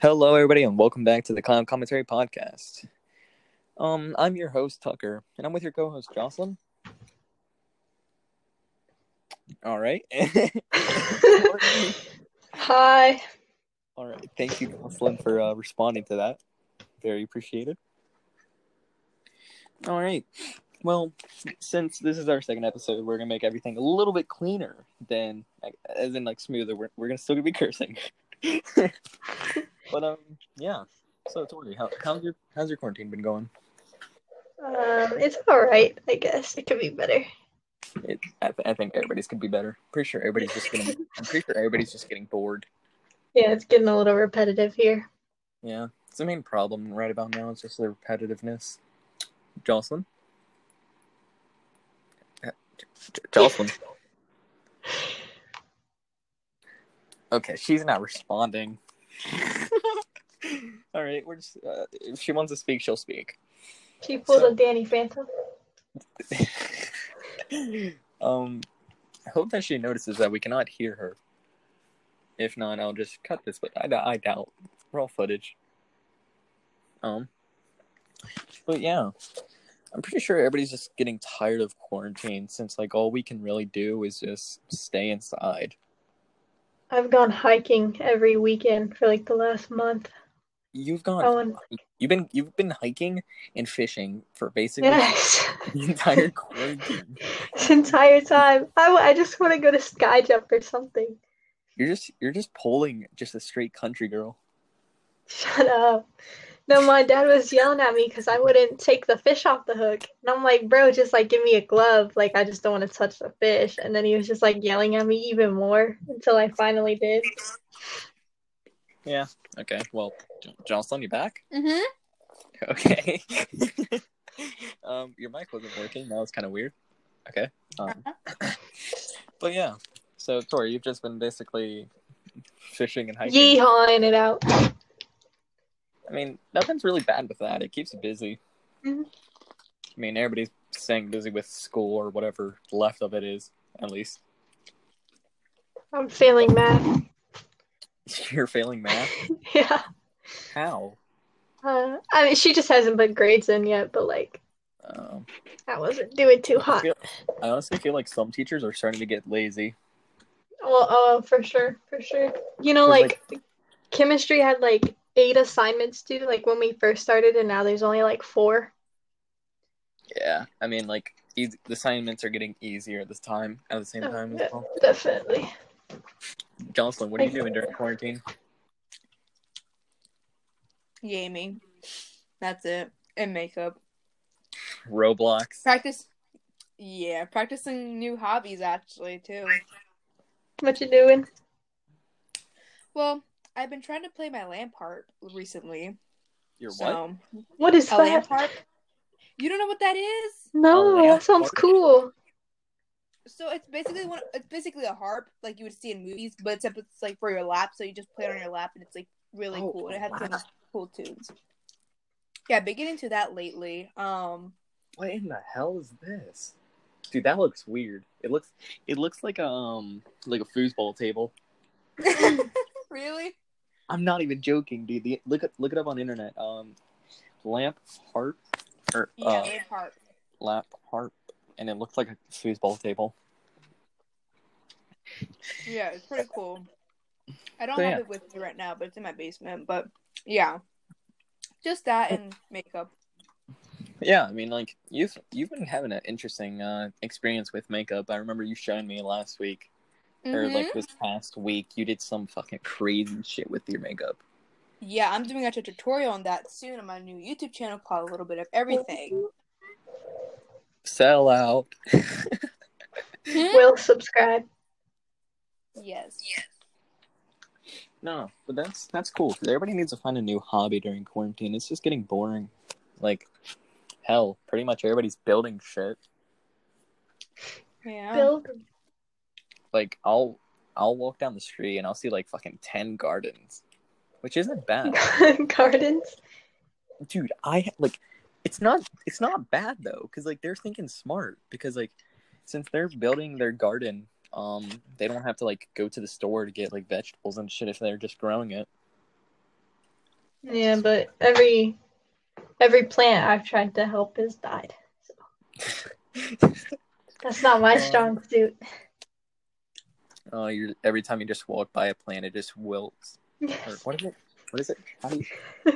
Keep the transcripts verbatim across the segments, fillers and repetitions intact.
Hello, everybody, and welcome back to the Clown Commentary Podcast. Um, I'm your host, Tucker, and I'm with your co-host, Jocelyn. All right. Hi. All right. Thank you, Jocelyn, for uh, responding to that. Very appreciated. All right. Well, since this is our second episode, we're gonna make everything a little bit cleaner than, as in like smoother. We're we're gonna still gonna be cursing. But um, yeah. So, Tori, how how's your how's your quarantine been going? Um, it's all right. I guess it could be better. It, I, th- I think everybody's could be better. Pretty sure everybody's just getting. I'm pretty sure everybody's just getting bored. Yeah, it's getting a little repetitive here. Yeah, it's the main problem right about now. It's just the repetitiveness. Jocelyn, uh, J- J- Jocelyn. Okay, she's not responding. All right, we're just. Uh, if she wants to speak, she'll speak. She pulled So- a Danny Phantom. um, I hope that she notices that we cannot hear her. If not, I'll just cut this. But I, I doubt raw footage. Um, but yeah, I'm pretty sure everybody's just getting tired of quarantine since like all we can really do is just stay inside. I've gone hiking every weekend for like the last month. You've gone. Oh, and You've been you've been hiking and fishing for basically yes, the entire quarantine. this entire time. I, w- I just want to go to sky jump or something. You're just you're just pulling just a straight country girl. Shut up. No, my dad was yelling at me because I wouldn't take the fish off the hook. And I'm like, bro, just like give me a glove. Like, I just don't want to touch the fish. And then he was just like yelling at me even more until I finally did. Yeah. Okay. Well, J- Jocelyn, you back? Mm-hmm. Okay. um, your mic wasn't working. That was kind of weird. Okay. Um, but yeah. So, Tori, you've just been basically fishing and hiking. Yeehawing it out. I mean, nothing's really bad with that. It keeps you busy. Mm-hmm. I mean, everybody's staying busy with school or whatever left of it is, at least. I'm failing math. You're failing math? Yeah. How? Uh, I mean, she just hasn't put grades in yet, but like, Um, I wasn't doing too I, hot. feel, I honestly feel like some teachers are starting to get lazy. Well, oh, for sure, for sure. You know, 'Cause, like, chemistry had like eight assignments due, like when we first started, and now there's only like four. Yeah, I mean, like, easy, the assignments are getting easier at this time, at the same Oh, time as yeah, well. definitely. Jocelyn, what are you doing during quarantine? Gaming. That's it. And makeup. Roblox. Practice. Yeah, practicing new hobbies actually too. What you doing? Well, I've been trying to play my lamp harp recently. Your what? So, What is a that? lamp harp. You don't know what that is? No, lamp that sounds harp? cool. So it's basically one. It's basically a harp like you would see in movies, but except it's like for your lap. So you just play it on your lap, and it's like really Oh, cool. And it has wow. some cool tunes. Yeah, I've been getting into that lately. Um, What in the hell is this? Dude, that looks weird. It looks it looks like a, um like a foosball table. really? I'm not even joking, dude. The, look it look it up on the internet. Um, lamp harp or Yeah, uh, lamp harp. lamp harp, and it looks like a foosball table. Yeah, it's pretty cool. I don't So, have yeah. it with me right now, but it's in my basement. But yeah, just that and makeup. Yeah, I mean, like you've you've been having an interesting uh, experience with makeup. I remember you showing me last week, or Mhm. like this past week. You did some fucking crazy shit with your makeup. Yeah, I'm doing a tutorial on that soon on my new YouTube channel called A Little Bit of Everything. Sell out. Will subscribe. Yes. No, but that's that's cool because everybody needs to find a new hobby during quarantine. It's just getting boring. Like, hell, pretty much everybody's building shit. Yeah. Build Like, I'll I'll walk down the street and I'll see like fucking ten gardens, which isn't bad. gardens. Dude, I like it's not it's not bad though because like they're thinking smart because like since they're building their garden, um, they don't have to like go to the store to get like vegetables and shit if they're just growing it. Yeah, but every every plant I've tried to help has died. So that's not my Um, strong suit. Oh, you're every time you just walk by a plant, it just wilts. Or what is it? What is it? How do you?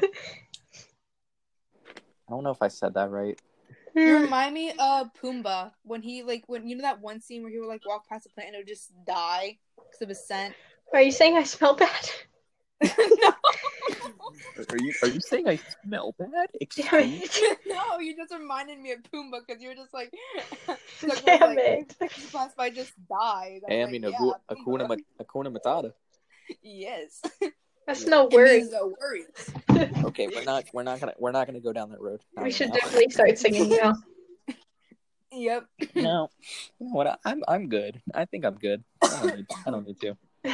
I don't know if I said that right. You remind me of Pumbaa when he like when you know that one scene where he would like walk past a plant and it would just die because of his scent. Are you saying I smell bad? No, Are you are you saying I smell bad? Damn Excuse? it. no, you just reminded me of Pumbaa because you were just like, like, Damn like it. he passed by just died. I Hey, I was mean, like, Agu- yeah, Akuna, Pumbaa. Ma- Akuna Matata. Yes. That's no It word. means no worries. Okay, we're not we're not gonna we're not gonna go down that road. Not We right should now. definitely start singing now. Yep. No, you know what? I, I'm I'm good. I think I'm good. I don't need, I don't need to.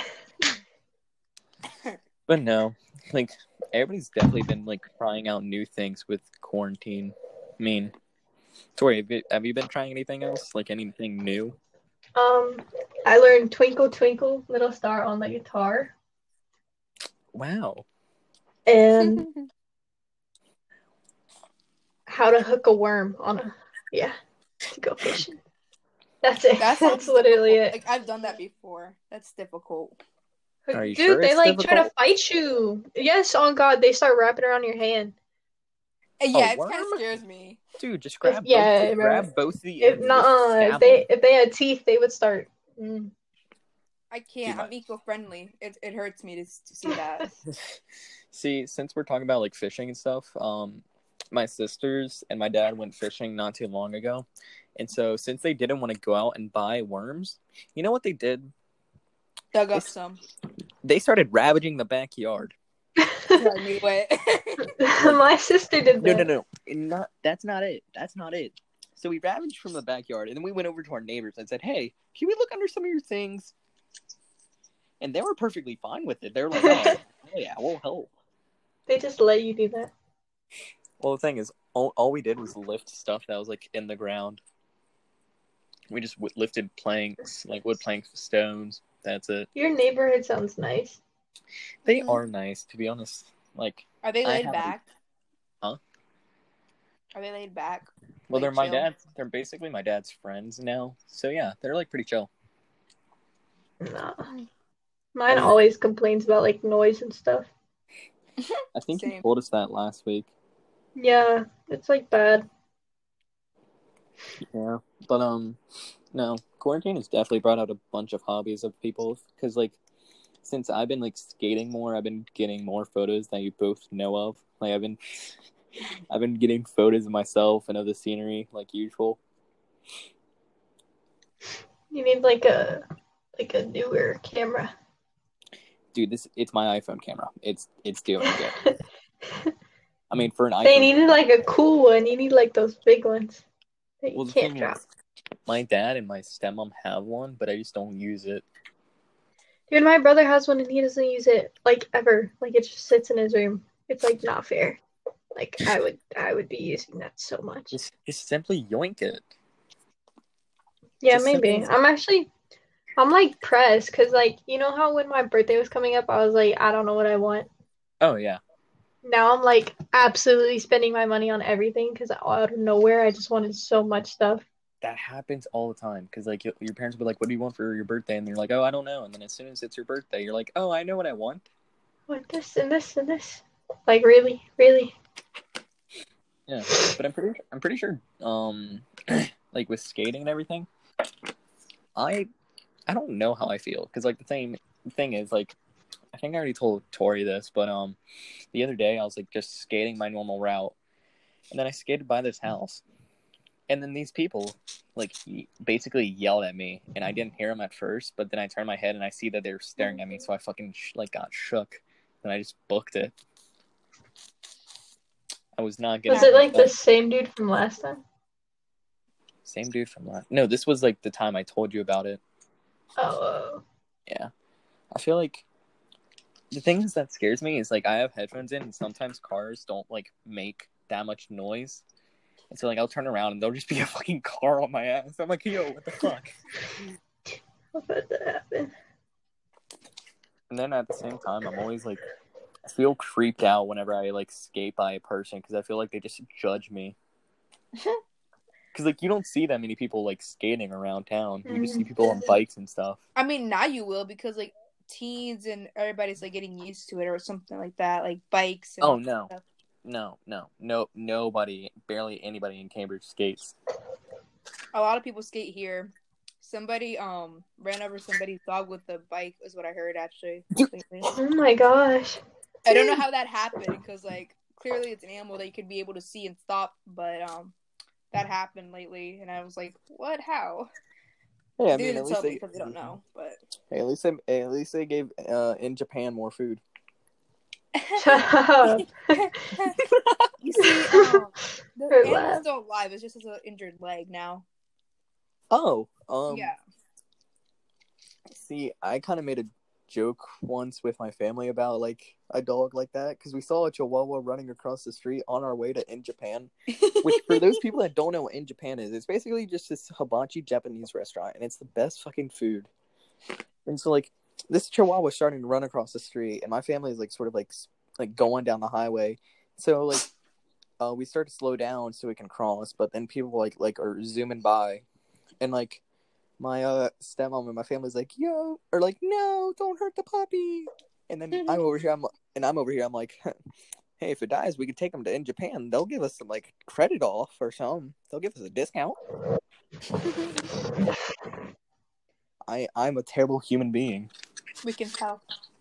But no, like everybody's definitely been like trying out new things with quarantine. I mean, Tori, have you, have you been trying anything else? Like anything new? Um, I learned Twinkle Twinkle Little Star on the guitar, Wow. and how to hook a worm on a yeah to go fishing. That's it. That That's sounds literally difficult. it. Like I've done that before. That's difficult. Are you Dude, sure they it's like try to difficult? fight you. Yes, on God, they start wrapping around your hand. And A yeah, it worm? kind of scares me. Dude, just If, grab yeah, both bro. grab both the If ends and not, just uh, if stab they them. if they had teeth, they would start. Mm. I can't. Dude, I'm eco-friendly. It it hurts me to to see that. See, since we're talking about like fishing and stuff, um, my sisters and my dad went fishing not too long ago, and so since they didn't want to go out and buy worms, you know what they did? Dug They, up some. they started ravaging the backyard. I knew it. Like, My sister did no, that. no, no, not that's not it. That's not it. So we ravaged from the backyard, and then we went over to our neighbors and said, "Hey, can we look under some of your things?" And they were perfectly fine with it. They were like, "Oh, hell yeah, we'll help." They just let you do that. Well, the thing is, all, all we did was lift stuff that was like in the ground. We just w- lifted planks, like wood planks, stones. That's it. Your neighborhood sounds nice. They Mhm. are nice, to be honest. Like, Are they I laid have- back? Huh? Are they laid back? well, Like, they're my chill? dad's. They're basically my dad's friends now. So yeah, they're like pretty chill. No. Mine Oh, yeah. always complains about like noise and stuff. I think you Same. told us that last week. Yeah, it's like bad. Yeah, but um, no, quarantine has definitely brought out a bunch of hobbies of people. Because like, since I've been like skating more, I've been getting more photos that you both know of. Like I've been, I've been getting photos of myself and of the scenery like usual. You need like a like a newer camera. Dude, this it's my iPhone camera. It's it's doing good. I mean, for an They iPhone. needed like a cool one. You need like those big ones that you Well, the can't thing drop. is, my dad and my stepmom have one, but I just don't use it. Dude, my brother has one and he doesn't use it like ever. Like it just sits in his room. It's like not fair. Like I would I would be using that so much. Just just simply yoink it. Yeah, just maybe. simply- I'm actually I'm like pressed because like you know how when my birthday was coming up, I was like, I don't know what I want. Oh yeah. Now I'm like absolutely spending my money on everything because out of nowhere I just wanted so much stuff. That happens all the time because like your parents will be like, "What do you want for your birthday?" And you're like, "Oh, I don't know." And then as soon as it's your birthday, you're like, "Oh, I know what I want." I want this and this and this. Like really, really. Yeah, but I'm pretty I'm pretty sure um like with skating and everything, I I don't know how I feel because like the thing the thing is like I think I already told Tori this, but um the other day I was like just skating my normal route, and then I skated by this house, and then these people like basically yelled at me, and I didn't hear them at first, but then I turned my head and I see that they were staring at me, so I fucking sh- like got shook, and I just booked it. I was not gonna. Was it like the same dude from last time? Same dude from last? No, this was like the time I told you about it. Oh. Yeah, I feel like the things that scares me is like I have headphones in, and sometimes cars don't like make that much noise, and so like I'll turn around and there'll just be a fucking car on my ass. I'm like, yo, what the fuck? What about that happen? And then at the same time, I'm always like, I feel creeped out whenever I like skate by a person because I feel like they just judge me. Because like you don't see that many people like skating around town. You just see people on bikes and stuff. I mean, now you will because like teens and everybody's like getting used to it or something like that, like bikes. And Oh no, stuff. no, no, no, nobody, barely anybody in Cambridge skates. A lot of people skate here. Somebody um ran over somebody's dog with a bike, is what I heard actually. Oh my gosh. I don't know how that happened because like clearly it's an animal that you could be able to see and stop, but um that happened lately, and I was like, what? How? Yeah, I they mean, didn't at tell least me they, because they don't know. But hey, at least they, hey, at least they gave uh, in Japan more food. Shut up. you see, um, the Her animal's laugh. still alive. It's just as an injured leg now. Oh, um, Yeah. see, I kind of made a joke once with my family about like a dog like that because we saw a Chihuahua running across the street on our way to In Japan. Which, for those people that don't know what In Japan is, it's basically just this hibachi Japanese restaurant, and it's the best fucking food. And so, like, this Chihuahua was starting to run across the street, and my family is like sort of like like going down the highway. So like, uh, we start to slow down so we can cross, but then people like like are zooming by, and like. My uh, stepmom and my family's like, yo, or like, no, don't hurt the puppy. And then I'm over here, I'm and I'm over here, I'm like, hey, if it dies, we can take them to In Japan. They'll give us some like credit off or something. They'll give us a discount. I I'm a terrible human being. We can tell.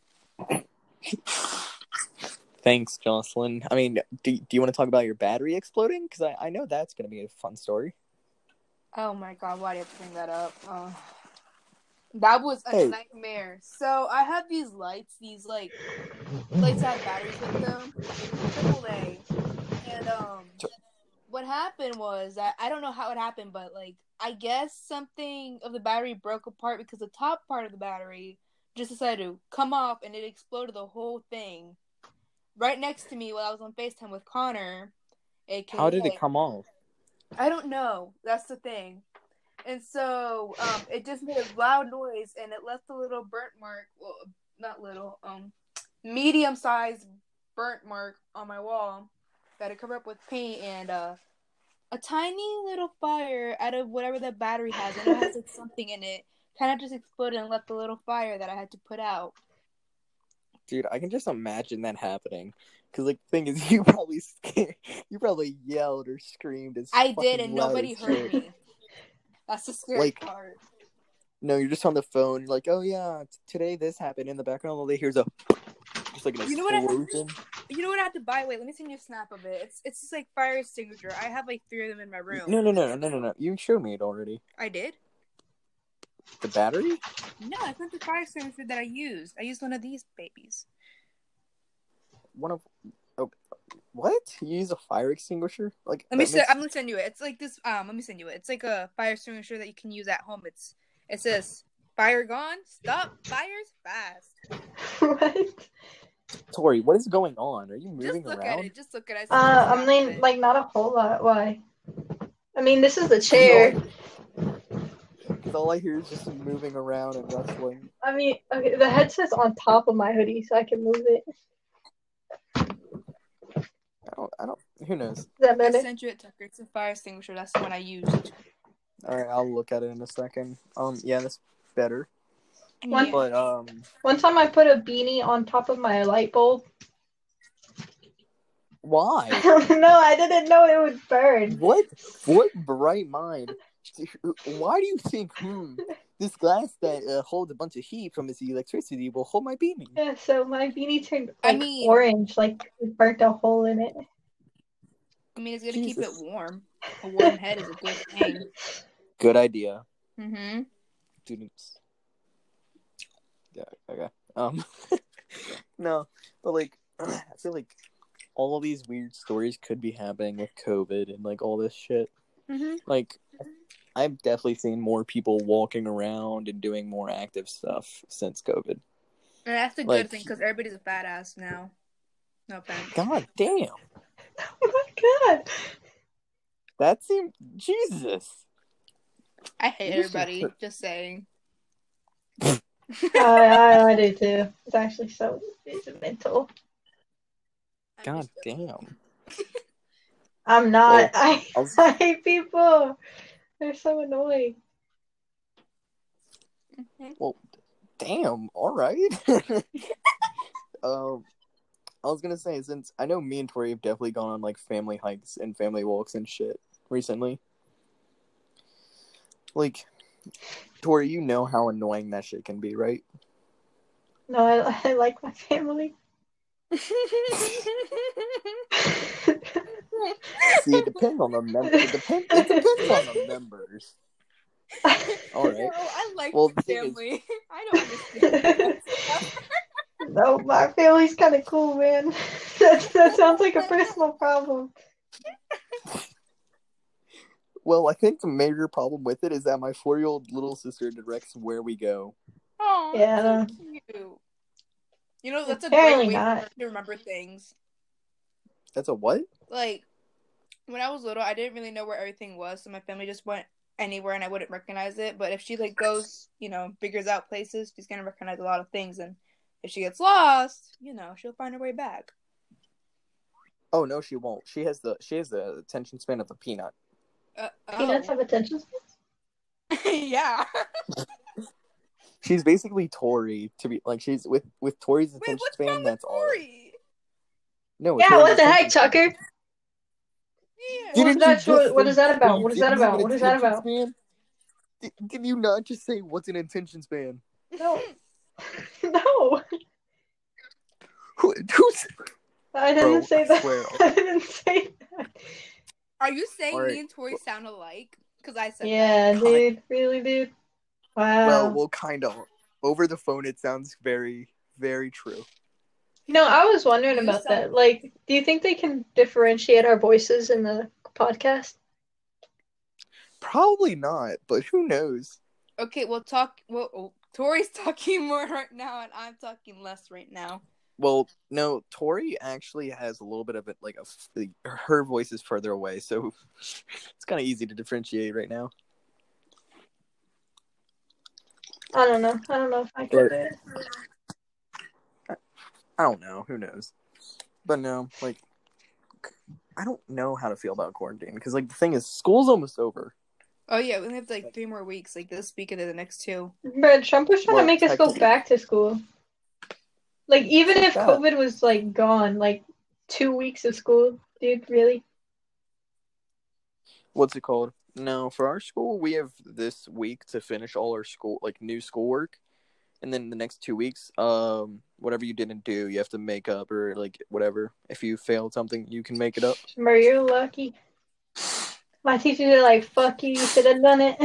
Thanks, Jocelyn. I mean, do, do you want to talk about your battery exploding? Because I, I know that's going to be a fun story. Oh my god, why do you have to bring that up? Uh, that was a Hey. nightmare. So I have these lights, these like lights that have batteries with them, triple A. And um, what happened was that I don't know how it happened, but like I guess something of the battery broke apart because the top part of the battery just decided to come off and it exploded the whole thing right next to me while I was on FaceTime with Connor. A K A, How did it come off? I don't know. That's the thing. And so um, it just made a loud noise, and it left a little burnt mark. Well, not little, um, medium-sized burnt mark on my wall that I covered up with paint, and uh, a tiny little fire out of whatever that battery has. I know it has like, something in it. Kind of just exploded and left a little fire that I had to put out. Dude, I can just imagine that happening. Because, like, the thing is, you probably scared, you probably yelled or screamed. As I did, fucking and loud nobody as heard shit. me. That's the scary Like, part. No, you're just on the phone. You're like, oh, yeah, t- today this happened. In the background, all they hear is a... Just like an You know what I- explosion. You know what I have to buy? Wait, let me send you a snap of it. It's it's just like fire extinguisher. I have like three of them in my room. No, no, no, no, no, no, no. You showed me it already. I did? The battery? No, it's not the fire extinguisher that I used. I used one of these babies. One of... Oh, what? You use a fire extinguisher? Like, Let me. that Se- makes- I'm gonna send you it. It's like this. Um, let me send you it. It's like a fire extinguisher that you can use at home. It's. It says, "Fire gone. Stop fires fast." What? Tori, what is going on? Are you moving Just look around? at it. Just look at it. Uh, I mean, like, not a whole lot. Why? I mean, this is the chair. Because all I hear is just moving around and rustling. I mean, okay, the headset's on top of my hoodie, so I can move it. I don't, I don't, who knows? Is that I better? sent you it, Tucker. It's a fire extinguisher. That's the one I used. Alright, I'll look at it in a second. Um, yeah, that's better. One- Yeah. But, um, One time I put a beanie on top of my light bulb. why? No, I didn't know it would burn. What, what bright mind? Why do you think, hmm, this glass that uh, holds a bunch of heat from its electricity will hold my beanie? Yeah, so my beanie turned I like mean- orange, like it burnt a hole in it. I mean, it's gonna keep Jesus. it warm. A warm head is a good thing. Good idea, Mm-hmm. students. Yeah, okay. Um, no, but like, I feel like all these weird stories could be happening with COVID and like all this shit. Mm-hmm. Like, I've definitely seen more people walking around and doing more active stuff since COVID. And that's a good Like- thing because everybody's a fat ass now. No offense. God damn, Oh my god! that seemed Jesus. I hate You just- everybody. Just saying. I, I, I do too. It's actually so it's mental. God damn. I'm not. Well, I, I was- I hate people. They're so annoying. Well, damn. All right. um, I was gonna say, since I know me and Tori have definitely gone on like family hikes and family walks and shit recently. Like, Tori, you know how annoying that shit can be, right? No, I, I like my family. See, it depends on the mem- It depends. It depends on the members. All right. No, I like Well, my the thing is, family. I don't understand. No, my family's kind of cool, man. That, that sounds like a personal problem. well, I think the major problem with it is that my four-year-old little sister directs where we go. Oh, Yeah, that's so cute. You know, that's a Apparently great way not. to remember things. That's a what? Like, when I was little, I didn't really know where everything was, so my family just went anywhere and I wouldn't recognize it. But if she, like, goes, you know, figures out places, she's gonna recognize a lot of things. And if she gets lost, you know, she'll find her way back. Oh no, she won't. She has the she has the attention span of a peanut. Uh, Peanuts oh. have attention spans? Yeah. She's basically Tori to be like she's with with Tori's Wait, attention what's span. wrong with That's all. Right. Tori? No. Yeah, Tori's what the heck, attention span. Tucker? Yeah. What Didn't is that? you just What, what say is that about? Tori What is that didn't have about? an What is that attention about? span? Did, did you not just say what's an attention span? No. No. Who, who's I didn't Bro, say I that. swear. I didn't say that. Are you saying All right. me and Tori sound alike? Because I said Yeah, that. dude. Really, dude? Wow. Well, well, kind of. Over the phone, it sounds very, very true. You know, I was wondering You about sound- that. Like, do you think they can differentiate our voices in the podcast? Probably not, but who knows? Okay, we'll talk. Well, oh, Tori's talking more right now, and I'm talking less right now. Well, no, Tori actually has a little bit of it, like a her voice is further away, so it's kind of easy to differentiate right now. I don't know. I don't know if I could do it. I don't know. Who knows? But no, like, I don't know how to feel about quarantine because, like, the thing is, school's almost over. Oh yeah, we have like three more weeks, like this week and then the next two. But Trump was trying Well, to make us go technically- back to school. Like, even Fuck if that. COVID was, like, gone, like, two weeks of school, dude, really? What's it called? No, for our school, we have this week to finish all our school, like, new schoolwork. And then the next two weeks, um, whatever you didn't do, you have to make up or, like, whatever. If you failed something, you can make it up. Bro, you're lucky. My teachers are like, fuck you, you should have done it.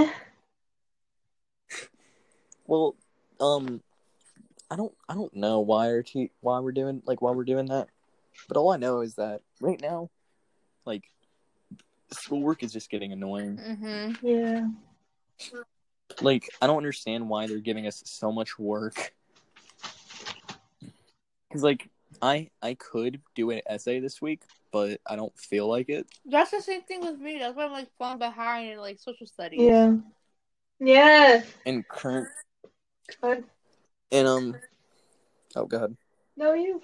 Well, um, I don't, I don't know why our te- why we're doing like why we're doing that, but all I know is that right now, like, schoolwork is just getting annoying. Mm-hmm. Yeah. Like, I don't understand why they're giving us so much work. Because, like, I I could do an essay this week, but I don't feel like it. That's the same thing with me. That's why I'm like falling behind in like social studies. Yeah. Yeah. And current God. and um, oh god, No, you.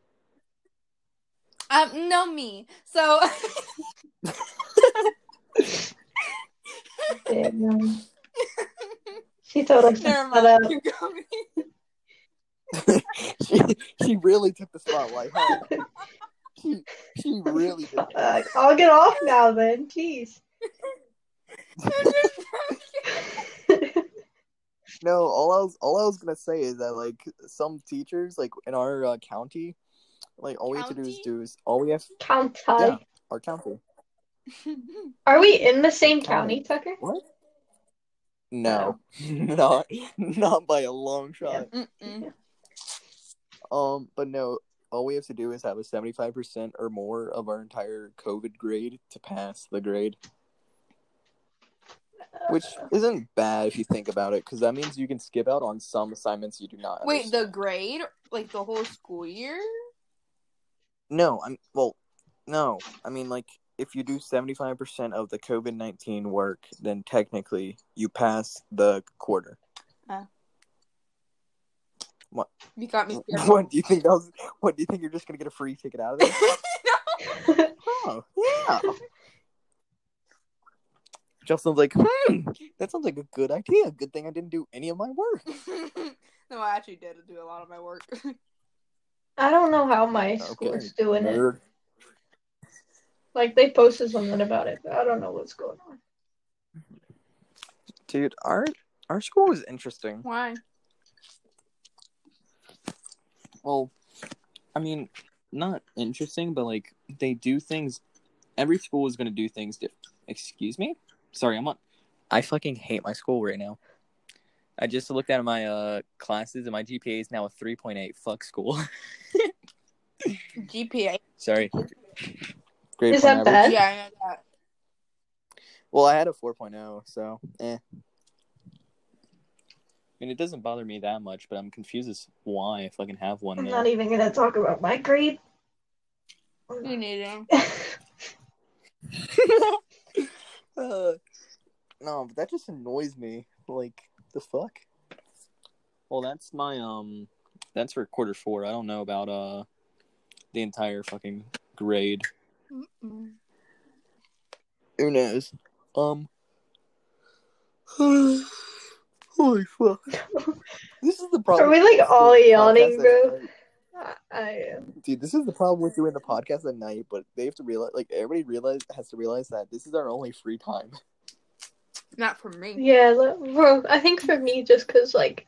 Um, no me. So. Damn. She told us to Never shut mind. up. Keep going. she she really took the spotlight, huh? she she really did. Uh, I'll get off now then. Jeez. No, all I was all I was gonna say is that, like, some teachers, like, in our uh, county, like, all we have to do is County? do is all we have. County. Yeah, our county. Are we in the same County. county, Tucker? What? No, not not by a long shot. Mm-mm. Um, but no, all we have to do is have a seventy-five percent or more of our entire COVID grade to pass the grade. Which isn't bad if you think about it, because that means you can skip out on some assignments you do not Wait, understand. the grade? Like the whole school year? No, I'm, well, no. I mean, like, if you do seventy-five percent of the COVID nineteen work, then technically you pass the quarter. Oh. What? You got me scared. What do you think? That was, what do you think? You're just gonna get a free ticket out of this? Oh, yeah. Justin's like, hmm, that sounds like a good idea. Good thing I didn't do any of my work. No, I actually did do a lot of my work. I don't know how my school's doing nerd. it. Like, they posted something about it, but I don't know what's going on. Dude, our our school is interesting. Why? Well, I mean, not interesting, but like they do things. Every school is going to do things different. Excuse me? Sorry, I'm on. I fucking hate my school right now. I just looked at my uh classes and my G P A is now a three point eight. Fuck school. G P A. Sorry. Grade is that average. bad? Yeah, I know that. Well, I had a four point oh, so eh. I mean, it doesn't bother me that much, but I'm confused as why if I can have one I'm now. not even gonna talk about my grade. You need him. uh, no, but that just annoys me. Like, the fuck? Well, that's my, um, that's for quarter four. I don't know about, uh, the entire fucking grade. Mm-mm. Who knows? Um, holy fuck. This is the problem. Are we, like, all yawning, bro? I, I am. Dude, this is the problem with doing the podcast at night, but they have to realize, like, everybody realize has to realize that this is our only free time. Not for me. Yeah, look, bro, I think for me, just because, like...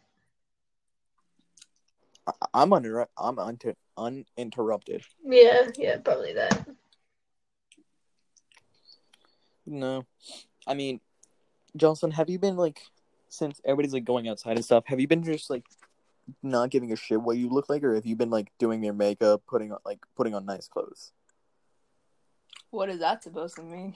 I- I'm under, I'm unter- uninterrupted. Yeah, yeah, probably that. No. I mean, Johnson, have you been, like, since everybody's, like, going outside and stuff, have you been just, like, not giving a shit what you look like, or have you been, like, doing your makeup, putting on, like, putting on nice clothes? What is that supposed to mean?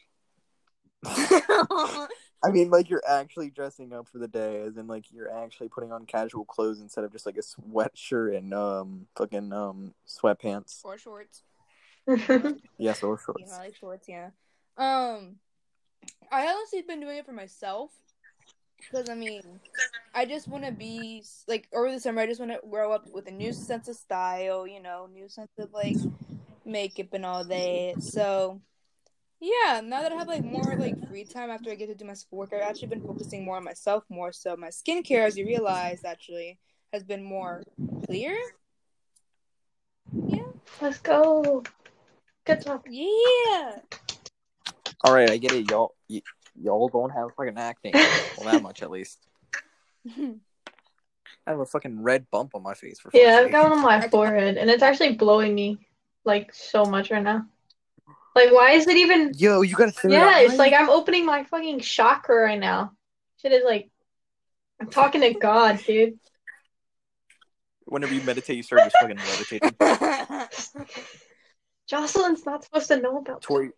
I mean, like, you're actually dressing up for the day, as in, like, you're actually putting on casual clothes instead of just, like, a sweatshirt and, um, fucking, um, sweatpants. Or shorts. Yes, or shorts. Yeah, I like shorts, yeah. Um, I honestly been doing it for myself. Because, I mean, I just want to be, like, over the summer, I just want to grow up with a new sense of style, you know, new sense of, like, makeup and all that. So, yeah, now that I have, like, more, like, free time after I get to do my schoolwork, I've actually been focusing more on myself more. So, my skincare, as you realize, actually, has been more clear. Yeah. Let's go. Good job. Yeah. Alright, I get it, y'all. Y- y'all don't have fucking acne. Well, that much, at least. I have a fucking red bump on my face for Yeah, fuck's I've sake. got one on my forehead, and it's actually blowing me, like, so much right now. Like, why is it even... Yo, you got a third Yeah, eye? it's like I'm opening my fucking chakra right now. Shit is like... I'm talking to God, dude. Whenever you meditate, you start just fucking levitating. Jocelyn's not supposed to know about Tori...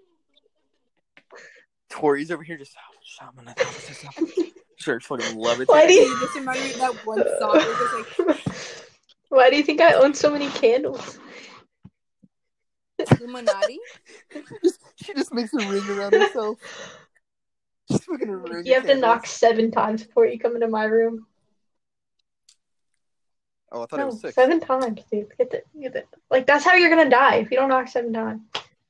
Tori's over here just... Start fucking levitating. Why do you... This reminded me of that one song where it was like... Why do you think I own so many candles? Illuminati? Just, she just makes a ring around herself. Just fucking ring You have to candles. knock seven times before you come into my room. Oh, I thought No, it was six. seven times, dude. Get the, get the... Like, that's how you're gonna die, if you don't knock seven times.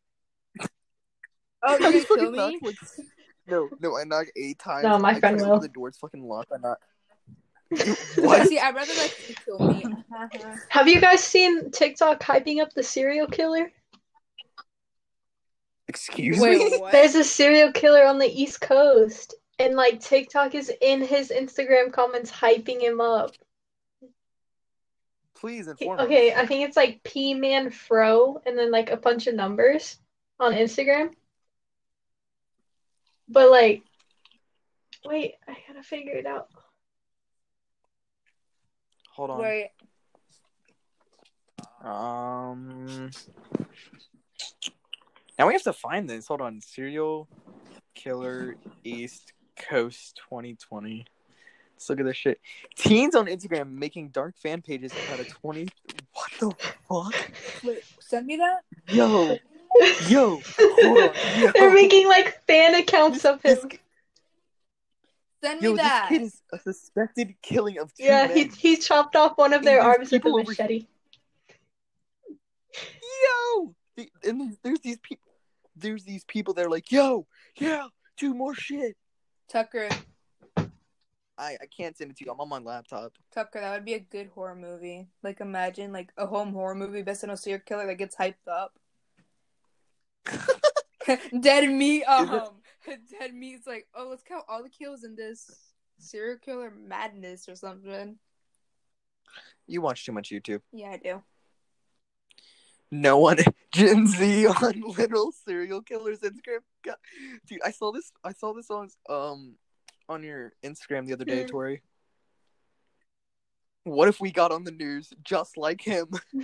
Oh, you're I gonna just kill fucking me? knocked, like, no, no, I knocked eight times. No, my I friend try to will. open the door's fucking locked. I knock. What? See, I'd rather let you kill me. Have you guys seen TikTok hyping up the serial killer? Excuse Wait, me? what? There's a serial killer on the East Coast, and like TikTok is in his Instagram comments hyping him up. Please He- inform us. okay, I think it's like P Man Fro and then like a bunch of numbers on Instagram. But like, wait, I gotta figure it out. Hold on. Wait. Um. Now we have to find this. Hold on. Serial Killer East Coast twenty twenty. Let's look at this shit. Teens on Instagram making dark fan pages about a twenty. What the fuck? Wait, send me that? Yo. Yo. Hold on. Yo. They're making like fan accounts of him. This, Send me Yo, this that. kid is a suspected killing of two Yeah, men. he he chopped off one of Hey, their there's arms with a people over- machete. Yo! The- And there's these people. There's these people that are like, yo, yeah, do more shit. Tucker, I, I can't send it to you. I'm on my laptop. Tucker, that would be a good horror movie. Like, imagine like a home horror movie based on a serial killer that gets hyped up. Dead meat. Um, dead meat's like, oh, let's count all the kills in this serial killer madness or something. You watch too much YouTube. Yeah, I do. No one, Gen Z on little serial killers Instagram. God, dude, I saw this. I saw this on um on your Instagram the other day, Hmm. Tori. What if we got on the news just like him?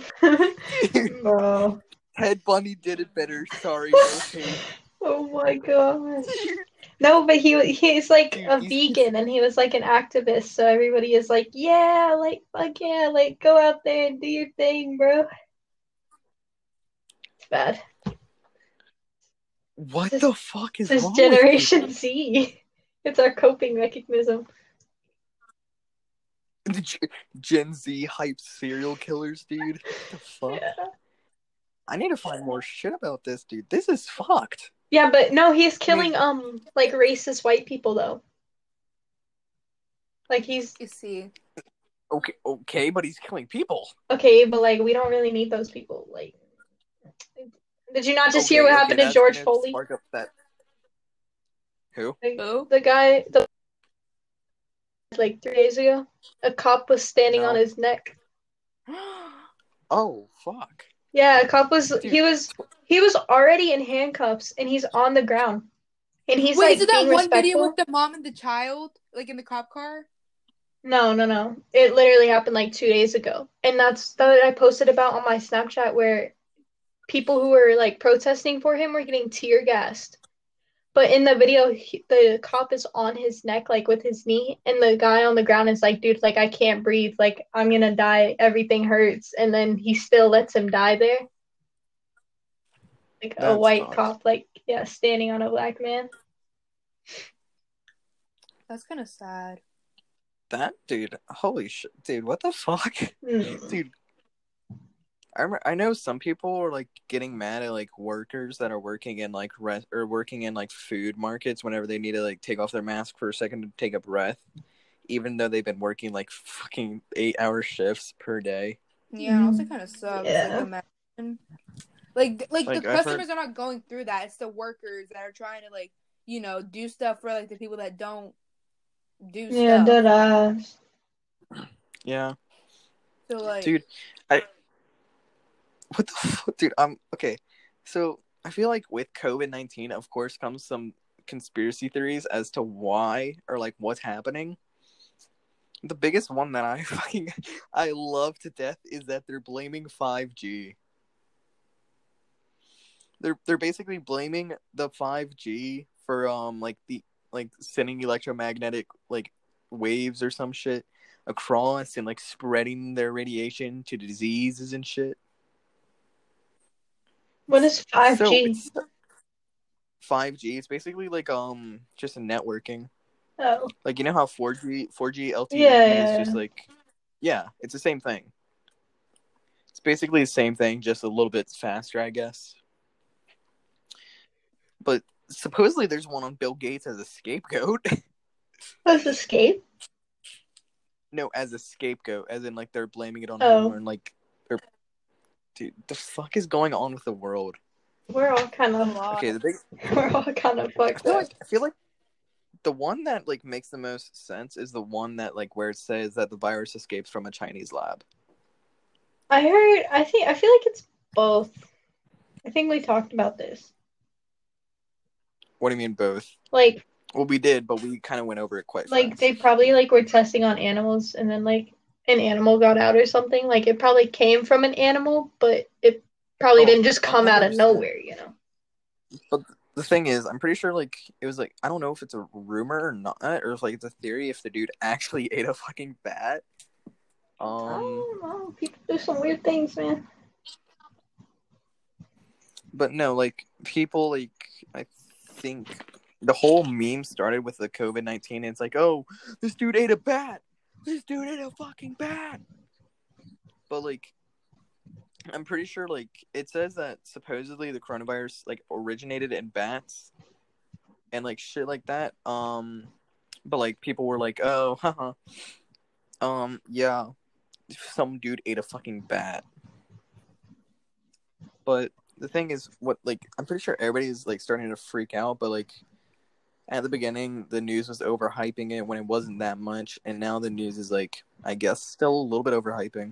Bro. Ted Bundy did it better. Sorry, no hate. Oh my gosh. No, but he he's like Dude, a these vegan and he was like an activist, so everybody is like, yeah, like fuck yeah, like go out there and do your thing, bro. It's bad. What This- the fuck is This wrong Generation with Z. It's our coping mechanism. people? G- Gen Z hype serial killers, dude. What the fuck? Yeah. I need to find more shit about this, dude. This is fucked. Yeah, but no, he's killing mean- um like racist white people though. Like he's You see, Okay, okay, but he's killing people. okay, but like we don't really need those people. Like, did you not just Okay, hear what okay, happened to that's George gonna Foley? spark up that. Who? Like, who? the guy, the like three days ago, a cop was standing No. on his neck. Oh, fuck. Yeah, a cop was Dude. he was he was already in handcuffs and he's on the ground. And he's Wait, like is it that being one respectful. video with the mom and the child, like in the cop car? No, no, no. It literally happened like two days ago. And that's that I posted about on my Snapchat where people who were like protesting for him were getting tear gassed. But in the video, he, the cop is on his neck, like with his knee, and the guy on the ground is like, dude, like I can't breathe, like I'm gonna die, everything hurts, and then he still lets him die there. Like a That's white fucked. cop, like yeah, standing on a black man. That's kind of sad. That dude, holy shit, dude, what the fuck, Mm. dude? I remember, I know some people are like getting mad at like workers that are working in like rest or working in like food markets whenever they need to like take off their mask for a second to take a breath, even though they've been working like fucking eight hour shifts per day. Yeah, Mm. also kind of sucks. Yeah. Like, imagine, like, like, Like, the I've customers are not going through that. It's the workers that are trying to like, you know, do stuff for like the people that don't do Yeah, stuff. dead ass. Yeah, So like, dude, I what the fuck, dude? I'm okay. So I feel like with COVID nineteen, of course, comes some conspiracy theories as to why or like what's happening. The biggest one that I fucking I love to death is that they're blaming five G. They're they're basically blaming the five G for um like the like sending electromagnetic like waves or some shit across and like spreading their radiation to diseases and shit. What is five G? So it's five G. It's basically like um just networking. Oh. Like you know how four G four G L T E Yeah, is yeah, just yeah. like yeah, it's the same thing. It's basically the same thing, just a little bit faster, I guess. But supposedly there's one on Bill Gates as a scapegoat. What's escape? No, as a scapegoat, as in like they're blaming it on Oh. him or like they're dude, the fuck is going on with the world? We're all kind a of lot. Okay, the big we're all kind of I fucked feel up. like I feel like the one that like makes the most sense is the one that like where it says that the virus escapes from a Chinese lab. I heard. I think. I feel like it's both. I think we talked about this. What do you mean both? Like, Well, we did, but we kind of went over it quite like fast. they probably like were testing on animals, and then like an animal got out or something. Like it probably came from an animal, but it probably Oh, didn't just one come out hundred of percent. nowhere. You know. But the thing is, I'm pretty sure like it was like I don't know if it's a rumor or not, or if like it's a theory if the dude actually ate a fucking bat. I Um, don't know. People do some weird things, man. but no, like people like I think the whole meme started with the COVID nineteen. And it's like, oh, this dude ate a bat. This dude ate a fucking bat. But like, I'm pretty sure like it says that supposedly the coronavirus like originated in bats and like shit like that. Um, but like people were like, oh, haha, um, yeah, some dude ate a fucking bat. But the thing is, what like I'm pretty sure everybody's like starting to freak out. But like at the beginning, the news was overhyping it when it wasn't that much, and now the news is like, I guess, still a little bit overhyping.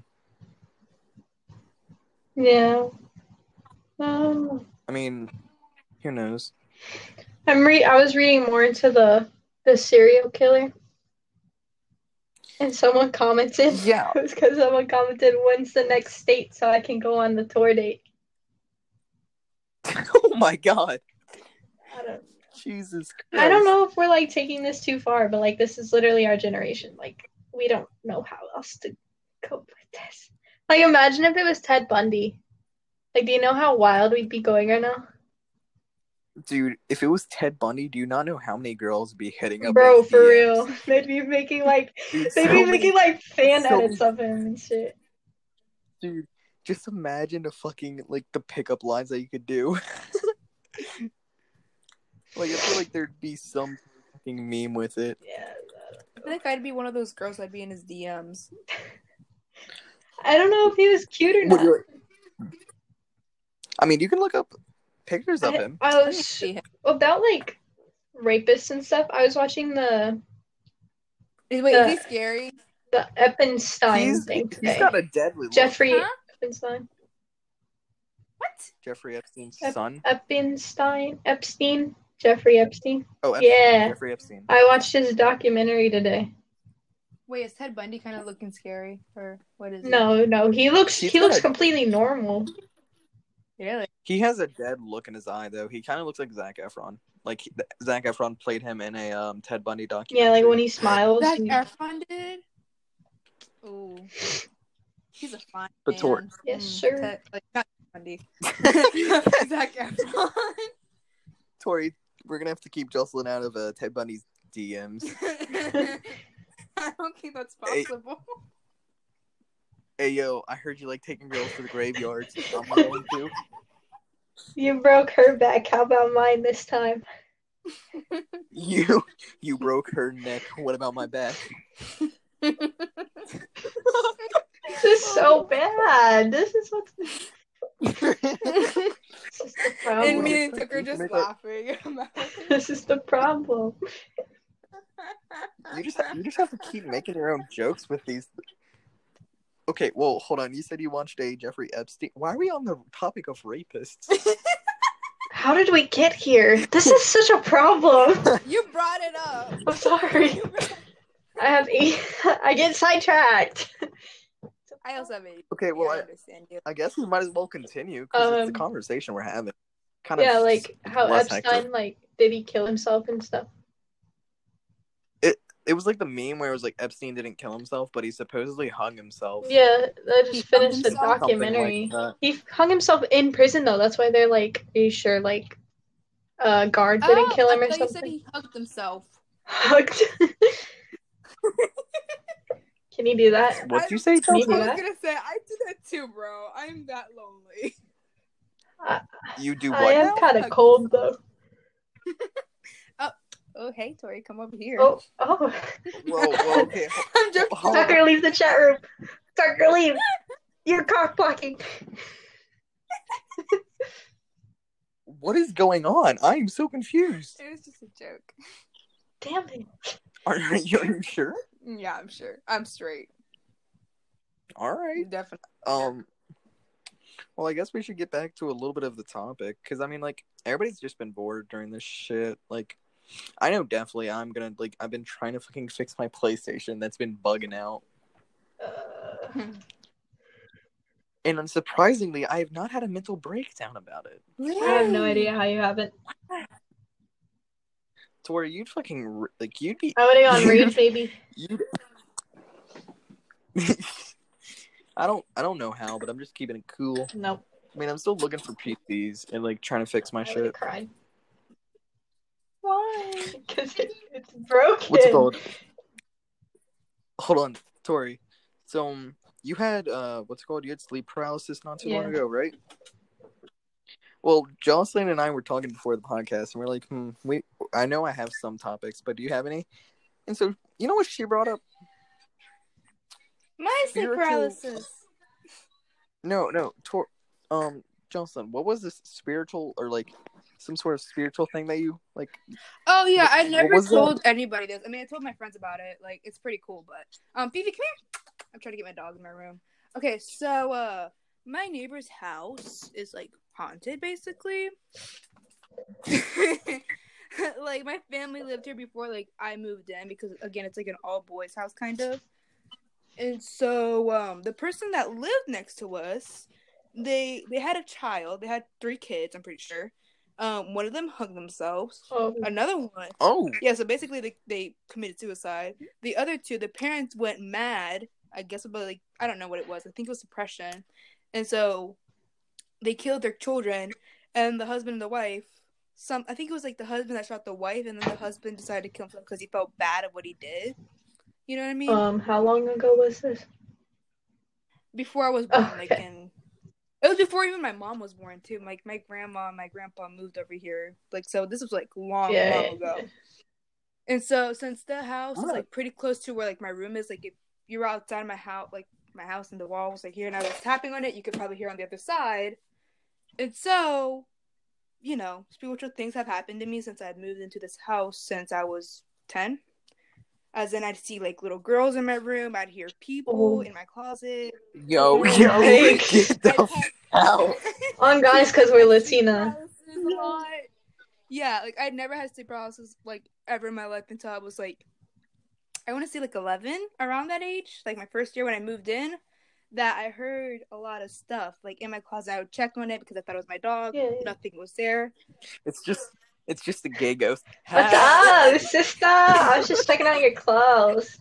Yeah. Um, I mean, who knows? I'm re- I was reading more into the the serial killer, and someone commented. Yeah. It was because someone commented, "When's the next state so I can go on the tour date?" Oh my god. I don't. Jesus Christ. I don't know if we're like taking this too far, but like this is literally our generation. Like we don't know how else to cope with this. Like imagine if it was Ted Bundy. Like, do you know how wild we'd be going right now? Dude, if it was Ted Bundy, do you not know how many girls would be hitting up Bro, his for D Ms? real. They'd be making like Dude, they'd so be many- making like fan so edits many- of him and shit. Dude, just imagine the fucking, like, the pickup lines that you could do. Like, I feel like there'd be some fucking meme with it. Yeah. I feel like I'd be one of those girls that'd be in his D Ms. I don't know if he was cute or Would not. you- I mean, you can look up pictures of I, him. I I can was see him. about like rapists and stuff. I was watching the Is- Wait, Uh, is he scary? the Eppenstein He's, thing he's today. got a deadly look. Jeffrey Huh? Eppenstein. What? Jeffrey Epstein's Ep- son? Eppenstein. Epstein. Jeffrey Epstein. Oh, Epstein. Yeah. Jeffrey Epstein. I watched his documentary today. Wait, is Ted Bundy kind of looking scary, or what is it? No, no, he looks He's he looks got a- completely normal. Really? He has a dead look in his eye, though. He kind of looks like Zac Efron. Like, he- Zac Efron played him in a um, Ted Bundy documentary. Yeah, like when he smiles. Zac he- Efron did. Ooh, he's a fine But man. Tor- Yes, Mm, sir. Ted, like not Bundy. Zac Efron. Tori, we're gonna have to keep Jocelyn out of uh, Ted Bundy's D Ms. I don't think that's Hey. possible. Hey, yo, I heard you like taking girls to the graveyards. I'm going to. You broke her back. How about mine this time? You, you broke her neck. What about my back? This is so bad. This is what's this is the problem. And me and Tucker You just make a- laughing about it. This is the problem. You just, you just have to keep making your own jokes with these. Okay, well, hold on. You said you watched a Jeffrey Epstein. Why are we on the topic of rapists? How did we get here? This is such a problem. You brought it up. I'm sorry. I have eight. I get sidetracked. I also have a. Okay, well, yeah, I I, understand you. I guess we might as well continue because it's Um, the conversation we're having. Kind Yeah, of like how less Epstein, hectic. like, did he kill himself and stuff? It was like the meme where it was like Epstein didn't kill himself, but he supposedly hung himself. Yeah, I He just hung finished the himself? Something documentary. like that. He hung himself in prison though. That's why they're like, "Are you sure?" Like, uh, guard didn't Oh, kill him I or thought you said something. he hugged himself. Hugged. Can you do that? What'd I- you say, Can you I do Jocelyn? was that? gonna say I do that too, bro. I'm that lonely. You do I what am now? kind of Hug cold though. Oh, hey, Tori, come over here. Oh, oh. Whoa, whoa, okay. I'm joking. Hold on. Tucker, leave the chat room. Tucker, leave. You're cock blocking. What is going on? I am so confused. It was just a joke. Damn it. Are you, are you sure? Yeah, I'm sure. I'm straight. All right. Definitely. Um. Well, I guess we should get back to a little bit of the topic because I mean, like, everybody's just been bored during this shit. Like, I know definitely I'm gonna like. I've been trying to fucking fix my PlayStation that's been bugging out, Uh, and unsurprisingly, I have not had a mental breakdown about it. I have no idea how you haven't. To where you'd fucking r- like you'd be. I would have gone rage, baby. You'd... I don't. I don't know how, but I'm just keeping it cool. Nope. I mean, I'm still looking for P Cs and like trying to fix my I would shit. have cried. Why? Why? Because it, it's broken. What's it called? Hold on, Tori. So um, you had uh, what's it called? You had sleep paralysis not too Yeah. long ago, right? Well, Jocelyn and I were talking before the podcast, and we're like, hmm, we. I know I have some topics, but do you have any? And so, you know what she brought up? My sleep Spiritual- paralysis. No, no, Tor. Um, Jocelyn, what was this spiritual or like some sort of spiritual thing that you like? Oh yeah, I What never was that? told anybody this. I mean, I told my friends about it. Like, it's pretty cool, but um, Fifi, come here. I'm trying to get my dog in my room. Okay, so uh, my neighbor's house is like haunted, basically. Like, my family lived here before like I moved in because again, it's like an all boys house kind of. And so um, the person that lived next to us, they they had a child. They had three kids. I'm pretty sure. Um, one of them hung themselves. Oh. Another one. Oh, Yeah, so basically they, they committed suicide. The other two, the parents went mad, I guess about like, I don't know what it was. I think it was depression. And so they killed their children, and the husband and the wife, some I think it was like the husband that shot the wife, and then the husband decided to kill himself because he felt bad of what he did. You know what I mean? Um, how long ago was this? Before I was born, Oh, like okay. in it was before even my mom was born too. Like my grandma and my grandpa moved over here. Like so this was like long, Yeah. long ago. And so since the house is Right. like pretty close to where like my room is, like if you're outside my house, like my house and the wall was like here, and I was tapping on it, you could probably hear on the other side. And so, you know, spiritual things have happened to me since I've moved into this house since I was ten. As in, I'd see like little girls in my room. I'd hear people Oh. in my closet. yo, Oh, yo, yikes. get the I'd f- out. On guys, because we're I'd sleep Latina. paralysis a lot. Yeah, like I'd never had sleep paralysis like ever in my life until I was like, I want to say like eleven, around that age, like my first year when I moved in. That I heard a lot of stuff like in my closet. I would check on it because I thought it was my dog. Yeah. Nothing was there. It's just, it's just a gay ghost. What's up, sister? I was just checking out your clothes.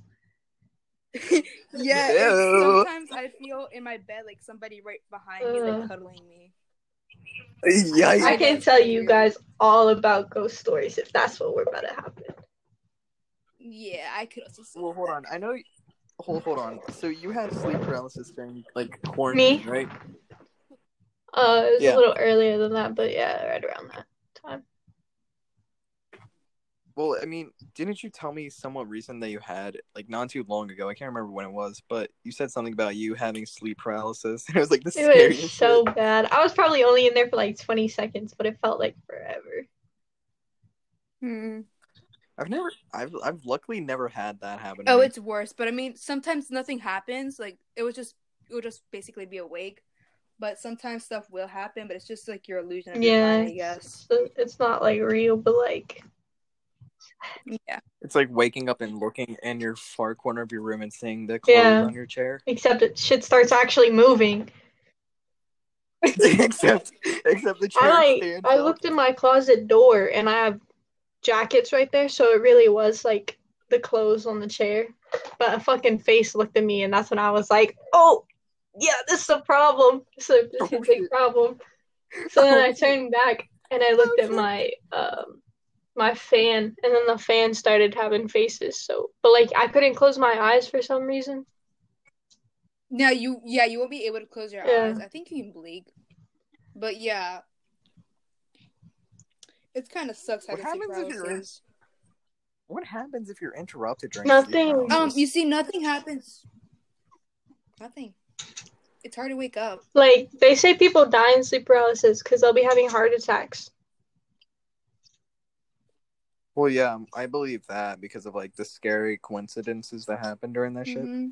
Yeah, Ew. and sometimes I feel in my bed like somebody right behind me, Ugh. like cuddling me. Yikes. I know, can it's tell kinda you weird. guys all about ghost stories if that's what we're about to happen. Yeah, I could also say Well, hold that. on. I know. Hold, hold on. So you had sleep paralysis during like quarantine, Me? right? Uh, it was Yeah. a little earlier than that, but yeah, right around that time. Well, I mean, didn't you tell me somewhat recent that you had like not too long ago? I can't remember when it was, but you said something about you having sleep paralysis. It was like the It scariest was so shit. bad. I was probably only in there for like twenty seconds, but it felt like forever. Hmm. I've never, I've, I've luckily never had that happen. To Oh, me. it's worse. But I mean, sometimes nothing happens. Like it would just, it would just basically be awake. But sometimes stuff will happen. But it's just like your illusion of your Yeah, mind, I guess. it's, it's not like real, but like, Yeah. It's like waking up and looking in your far corner of your room and seeing the clothes Yeah. on your chair. except it shit starts actually moving. except, except the chair I like, stands I up. looked in my closet door and I have jackets right there, so it really was like the clothes on the chair. But a fucking face looked at me, and that's when I was like, "Oh, yeah, this is a problem. This is a, this is a Oh, big shit. problem." So then Oh, I shit. turned back and I looked Oh, at shit. my um my fan, and then the fan started having faces. So, but like I couldn't close my eyes for some reason. Now you, yeah, you won't be able to close your Yeah. eyes. I think you can blink. But yeah. It kind of sucks What having sleep happens if you're in- paralysis. What happens if you're interrupted during Nothing. sleep Um, paralysis? you see, nothing happens. Nothing. It's hard to wake up. Like they say, people die in sleep paralysis because they'll be having heart attacks. Well, yeah, I believe that because of like the scary coincidences that happen during that shit. Mm-hmm.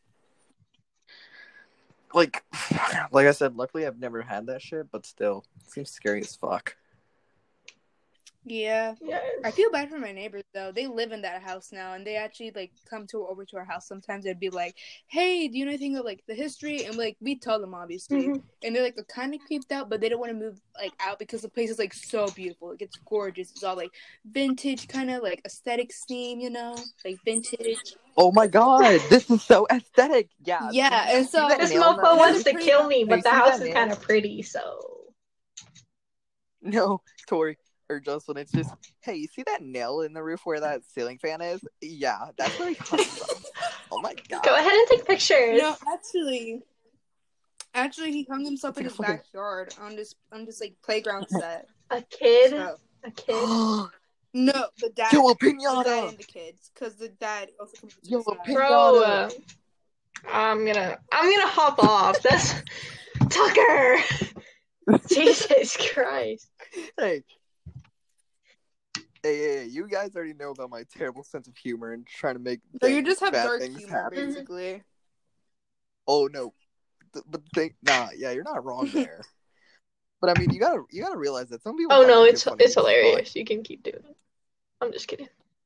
Like, like I said, luckily I've never had that shit, but still, it seems scary as fuck. Yeah. Yes. I feel bad for my neighbors though. They live in that house now, and they actually like come to over to our house sometimes. They'd be like, "Hey, do you know anything of like the history?" And like we tell them obviously, Mhm. and they're like kind of creeped out, but they don't want to move like out because the place is like so beautiful. Like it's gorgeous. It's all like vintage kind of like aesthetic theme, you know, like vintage. Oh my god, this is so aesthetic. Yeah. Yeah, see- and see so- that This nail in mofo that wants wall? to kill me, Hey, but the see house that is nail? kind of pretty, so. No, Tori. or just when it's just, hey, you see that nail in the roof where that ceiling fan is? Yeah, that's where he hung himself. Oh my god. Go ahead and take pictures. No, actually, actually, he hung himself It's in like his a fucking- backyard on this on this like playground set. A kid. So, A kid. no, the dad, Yo, a the dad pinata! and the kids, because the dad also comes to Yo, the a side. pin- Bro, Pinata. uh, I'm gonna I'm gonna hop off. That's Tucker. Jesus Christ. Hey. Hey, hey, hey, you guys already know about my terrible sense of humor and trying to make So you things- just have bad dark things humor, happen. basically. Oh no, Th- but think nah, yeah, you're not wrong there. But I mean, you gotta you gotta realize that some people. Oh find no, that shit it's funny it's as fuck. hilarious. You can keep doing it. I'm just kidding.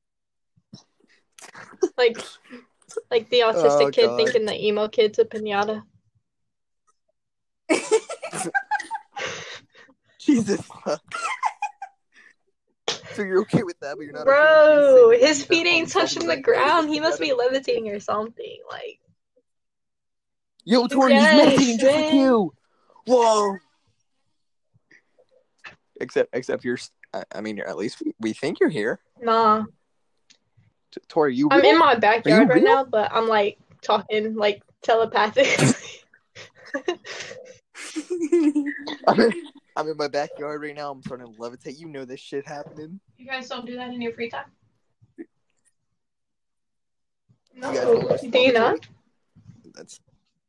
Like like the autistic Oh, kid God. thinking the emo kid's a pinata. Jesus fuck. So you're okay with that, but you're not. Bro, okay with me saying that his you feet call ain't yourself touching in the backyard ground. as a He must be pinata? levitating or something. Like Yo, Tori, Yes, he's meditating just like man. you. Whoa. Except, except you're. I, I mean, at least we, we think you're here. nah. T- Tori, you. I'm real? in my backyard right real? now, but I'm like talking like telepathically. I'm in, I'm in my backyard right now. I'm starting to levitate. You know this shit happening. You guys don't do that in your free time? No. You guys don't respond Do you to not? Tori? That's.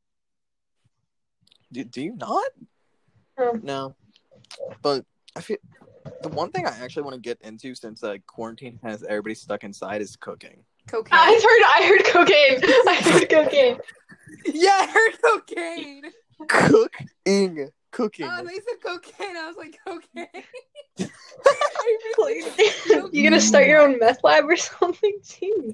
Do, do you not? Oh. No. But I feel the one thing I actually want to get into since like quarantine has everybody stuck inside is cooking. Cocaine. I heard I heard cocaine. I heard cocaine. Yeah, I heard cocaine. Cooking. Cooking. Oh, they said cocaine. I was like, cocaine. You gonna start your own meth lab or something? Jeez.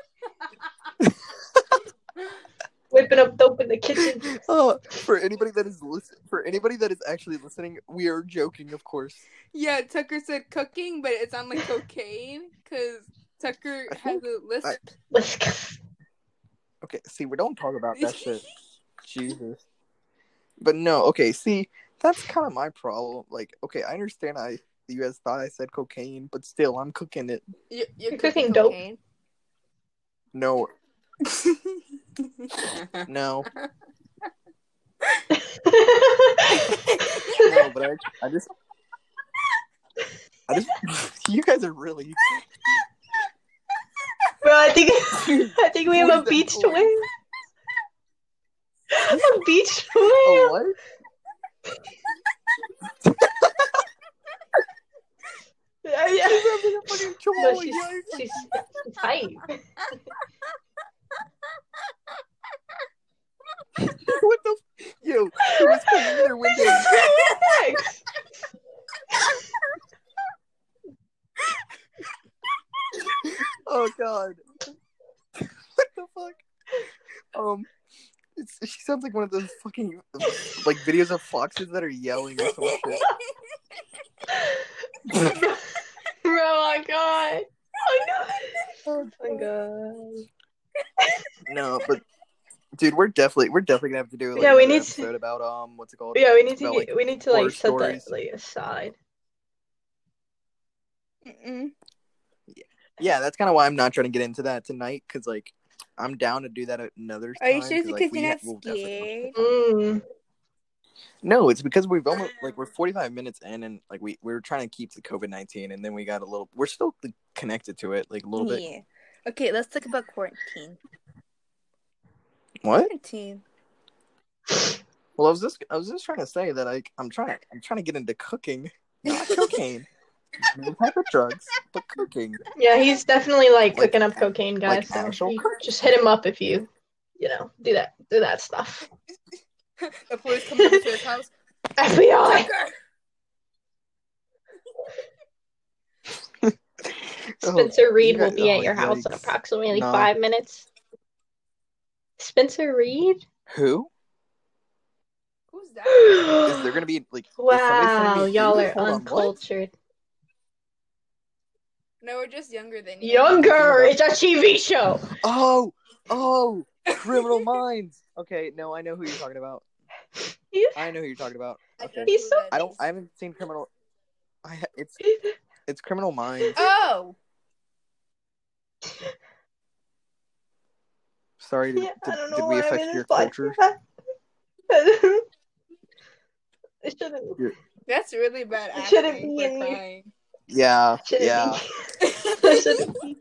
Whipping up dope in the kitchen. Oh, for anybody that is listen, for anybody that is actually listening, we are joking, of course. Yeah, Tucker said cooking, but it sounded like cocaine because Tucker I has think a lisp. I- Let's go. Okay, see, we don't talk about that shit. Jesus. But no, okay, see, that's kind of my problem. Like, okay, I understand I you guys thought I said cocaine, but still, I'm cooking it. You're, you're You're cooking, cooking dope. cocaine. No, no, no, but I, I just, I just, you guys are really. Bro, I think I think we have What a is that beach for? twin. A beach twin. Oh, what? Yeah, yeah. She's having a fucking No, chihuahua. she's, Yikes. she's tight. What the? F- Yo, who is cleaning their windows? Relax. Oh god. What the fuck? Um, it's, she sounds like one of those fucking like videos of foxes that are yelling or some shit. Bro, my god. Oh my god. No, but dude, we're definitely we're definitely gonna have to do like Yeah, we another need to- episode about um what's it called? Yeah, we need to About, get, like, we need to horror like set stories. that like aside. Mm-mm. Yeah, that's kind of why I'm not trying to get into that tonight because like I'm down to do that at another Are time. you sure it's 'cause, like, because we you're ha- not we'll definitely- scared? Mm. No, it's because we've almost like we're forty-five minutes in, and like we we were trying to keep the COVID nineteen, and then we got a little. We're still like, connected to it, like a little bit. Yeah. Okay, let's talk about quarantine. What? Quarantine. Well, I was just I was just trying to say that like I'm trying to I'm trying to get into cooking, not cocaine, no type of drugs, but cooking. Yeah, he's definitely like Like- cooking up cocaine, guys. like so actual you cooking. just hit him up if you, you know, do that, do that stuff. The police come over to his house. F B I. Oh, Spencer Reed you will guys- be oh, at your house in yikes. approximately No. five minutes. Spencer Reed? Who Who's is that? there gonna be like? is somebody sending Wow, me y'all food? are Hold on, what? uncultured. No, we're just younger than you. Younger, it's a T V show. Oh, oh, Criminal Minds. Okay, no, I know who you're talking about. He's, I know who you're talking about. I Okay. don't He's know so- who that I don't. is. I haven't seen Criminal. I ha- it's It's Criminal Minds. Oh. Sorry, did, Yeah, I did, don't know did we why I'm affect in your this culture? podcast. I shouldn't. Your- That's really bad I shouldn't acting be for in here. crying. Yeah, I shouldn't yeah. be. I shouldn't be.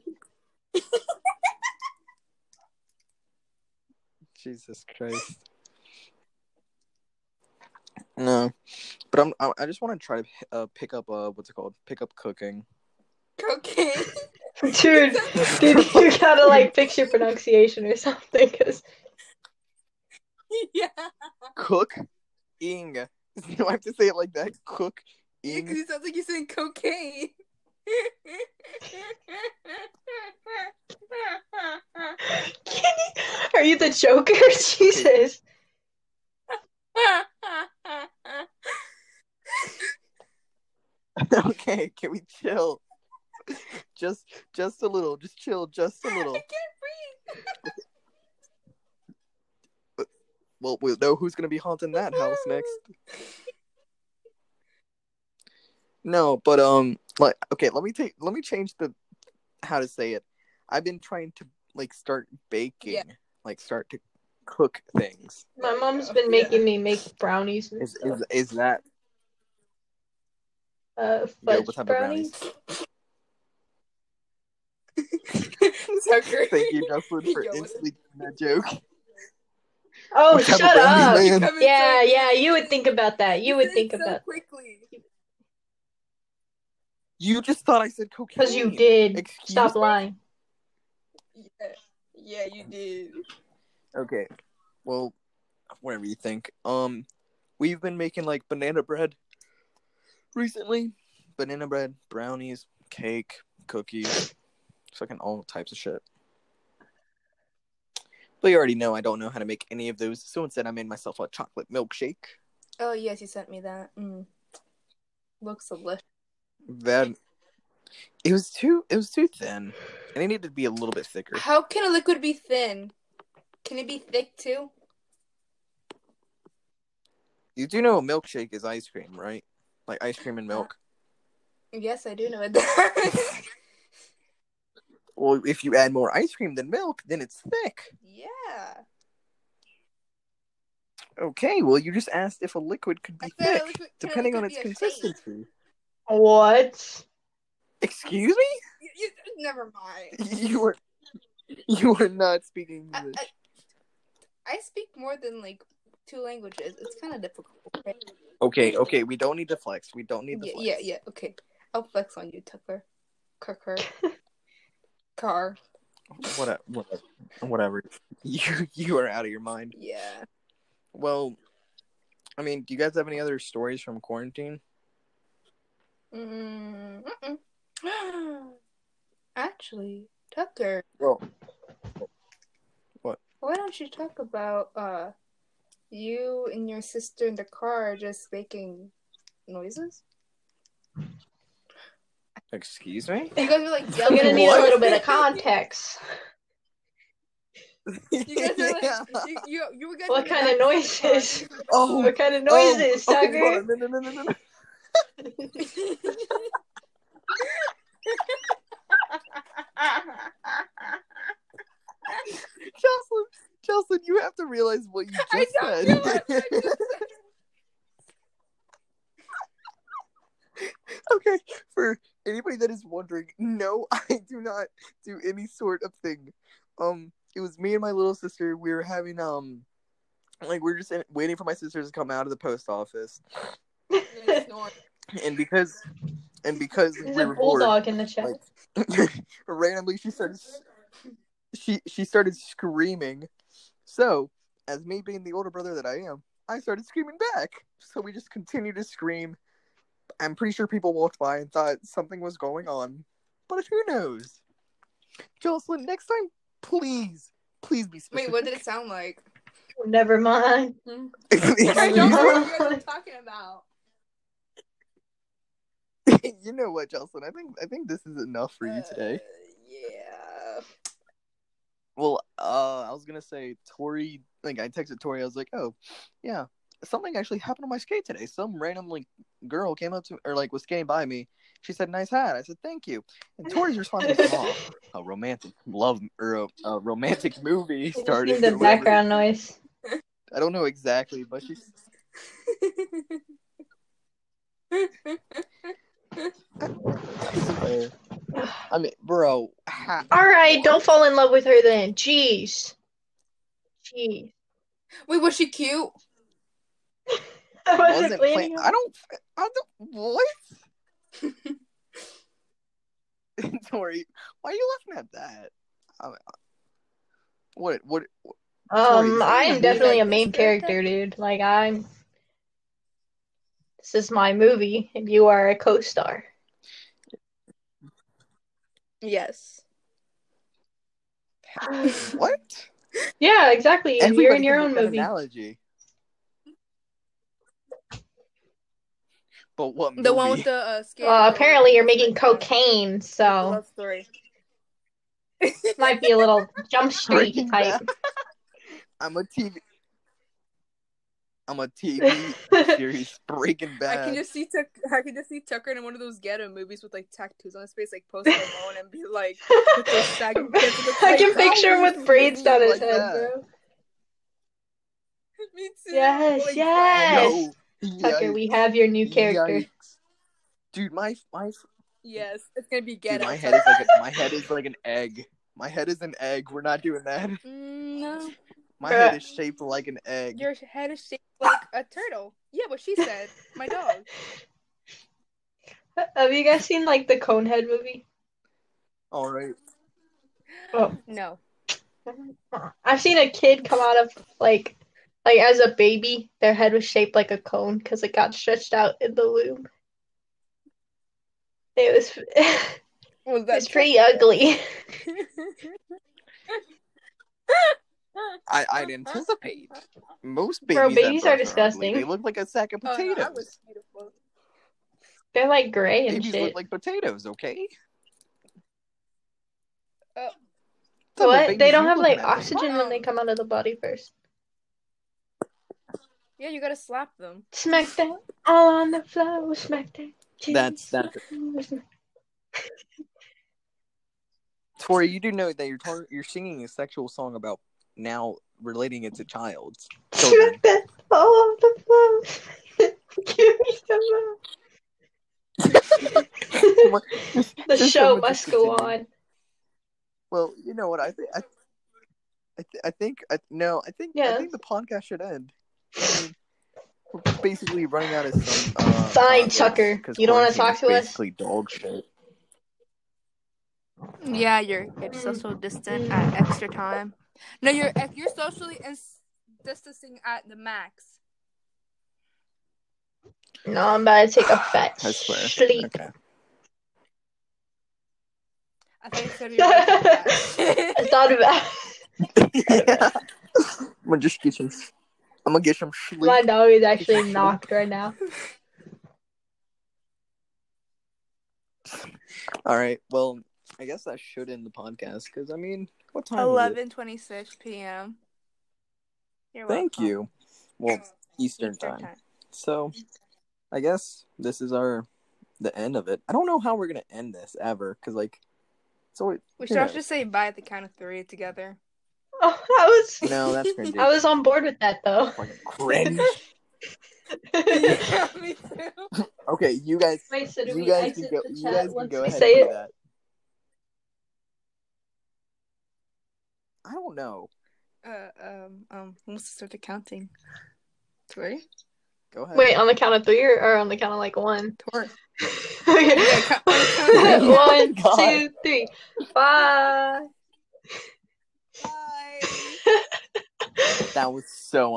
Jesus Christ. No, but I'm. I I just want to try to uh, pick up. Uh, what's it called? Pick up cooking. Cocaine. Dude, dude, you gotta like fix your pronunciation or something, cause Yeah. Cook, ing. Do I have to say it like that? Cook, Yeah, because ing. it sounds like you're saying cocaine. are you the Joker? Jesus. Okay, can we chill? Just, just a little. Just chill. Just a little. I can't breathe. Well, we'll know who's gonna be haunting that house next. No, but um, like, okay, let me take, let me change the, how to say it. I've been trying to like start baking, Yeah. like start to cook things. My There mom's you go. been making me make brownies and Is stuff. is is that Uh, yo? fudge What type brownies. of brownies? Tucker. Thank you, Jocelyn, for Yo, what's instantly doing that joke. Oh, What type of shut brownies, up! man? Coming Yeah, so yeah, you would easily. think about that. You You would said think it so about quickly. You just thought I said cocaine. because you did. Excuse Stop me? lying. Yeah, yeah, you did. Okay, well, whatever you think. Um, we've been making like banana bread recently. Banana bread, brownies, cake, cookies, fucking all types of shit. But you already know I don't know how to make any of those, so instead I made myself a chocolate milkshake. Oh yes, you sent me that. Mm. Looks delicious. That it was too it was too thin, and it needed to be a little bit thicker. How can a liquid be thin? Can it be thick too? You do know a milkshake is ice cream, right? Like ice cream and milk. Yes, I do know it. Well, if you add more ice cream than milk, then it's thick. Yeah. Okay, well, you just asked if a liquid could be I said a thick, liquid- can a depending on liquid its be a shake? consistency. What? Excuse me? You, you, never mind. You are you are not speaking I, English. I, I speak more than like two languages. It's kind of difficult. Okay? Okay, okay, we don't need to flex. We don't need to Yeah, flex. yeah, yeah. Okay, I'll flex on you, Tucker. Kirker. Car. Whatever, whatever, whatever. You you are out of your mind. Yeah. Well, I mean, do you guys have any other stories from quarantine? Mm, mm-mm. Actually, Tucker, Well, what? why don't you talk about uh you and your sister in the car just making noises? Excuse me? You guys were like I'm yelling. gonna need What? a little bit of context. You guys were like, Yeah. you, you, you guys What were kind of not noises? Oh, What kind of oh, noises, oh, Tucker? hold on. No, no, no, no, no, no. Jocelyn, Jocelyn, you have to realize what you just I don't said. realize what I just said. Okay, for anybody that is wondering, no, I do not do any sort of thing. Um, it was me and my little sister. We were having um, like we were just in, waiting for my sisters to come out of the post office, They snore. and because and because There's we a were bored, bulldog in the chat. like randomly she started she she started screaming. So, as me being the older brother that I am, I started screaming back. So we just continued to scream. I'm pretty sure people walked by and thought something was going on. But who knows? Jocelyn, next time, please, please be specific. Wait, what did it sound like? Never mind. I Never don't know mind. what you guys are talking about. You know what, Jocelyn? I think I think this is enough for you today. Uh, yeah. Well, uh, I was gonna say, Tori. Like, I texted Tori. I was like, "Oh, yeah, something actually happened on my skate today. Some random like girl came up to or like was skating by me. She said, "Nice hat." I said, "Thank you." And Tori's response was, "Oh, a romantic love or a, a romantic movie I just started." need the or whatever. background noise. I don't know exactly, but she's. I mean, bro. Ha- All right, don't fall in love with her then. Jeez. Jeez. Wait, was she cute? I wasn't, wasn't planning plan- on I don't. I don't. What? Tori, why are you laughing at that? I mean, what? What? what Tori, is Um, that I your am definitely a movie? main character, dude. Like, I'm. This is my movie, and you are a co-star. Yes. What? Yeah, exactly. You're Everybody in your can own make that movie. analogy. But what movie? The one with the uh, skater Well, boy apparently you're and making like, uh, cocaine, the so love story. might be a little Jump Street Breaking type. Bad. I'm a T V. I'm a T V series Breaking I Bad. can just see Tuck- I can just see Tucker in one of those ghetto movies with like tattoos on his face, like Post Malone, and be like, with those saggy pants and the I can tight picture him How with is braids he down his like head, that? bro. Me too. Yes, Like, yes. No. Tucker, Yikes. we have your new character. Yikes. Dude, my my Yes, it's gonna be dude, ghetto. my head is like a, my head is like an egg. My head is an egg. We're not doing that. Mm, no, My head is shaped like an egg. your head is shaped like a turtle. Yeah, what she said. My dog. Have you guys seen like the Conehead movie? All right. Oh, No. I've seen a kid come out of like, like as a baby, their head was shaped like a cone because it got stretched out in the womb. It was, Was that it's pretty ugly. I, I'd anticipate. Most babies, Bro, at babies are birth disgusting. ugly. They look like a sack of Oh, potatoes. no, I was beautiful. They're like gray and Babies shit. look like potatoes, okay? Oh. Some of What? babies They don't you have looking like at, though. oxygen when they come out of the body first. Yeah, you gotta slap them. Smack that all on the floor. Smack that. That's that's Tori, you do know that you're tar- you're singing a sexual song about now relating it to child's children. Smack that all on the floor. Give me some more. The Just show someone must just go continue. on. Well, you know what I think. I, I, th- I think. I, no, I think. I Yeah. think the podcast should end. I mean, we're basically running out of some. Uh, Fine, topics, Tucker. 'cause You don't want to quarantine talk is to us? Basically, dog shit. Yeah, you're you're social distant at extra time. No, you're you're socially ins- distancing at the max. No, I'm about to take a fat I swear. sleep. Okay. I thought you said you were gonna do that. I thought about Yeah. I'm gonna just get some. I'm gonna get some sleep. my dog is actually knocked right now. All right. Well, I guess that should end the podcast because I mean, what time is Eleven twenty six p.m. You're it? Thank welcome. you. Well, Eastern, Eastern time. time. So, I guess this is our the end of it. I don't know how we're gonna end this ever because like, so it, We should all just say bye at the count of three together. Oh, I was No, that's cringy. I was on board with that though. Fucking cringe. Yeah, me too. Okay, you guys, Wait, so do you we guys can exit go. the You chat guys can once go we ahead say and do it? that. I don't know. Uh, um, um, who wants to start the counting? Three? Go ahead. Wait, on the count of three or, or on the count of like one? Tori. Okay. Yeah, count- on the count of three. One, God. two, three. Bye. Bye. That was so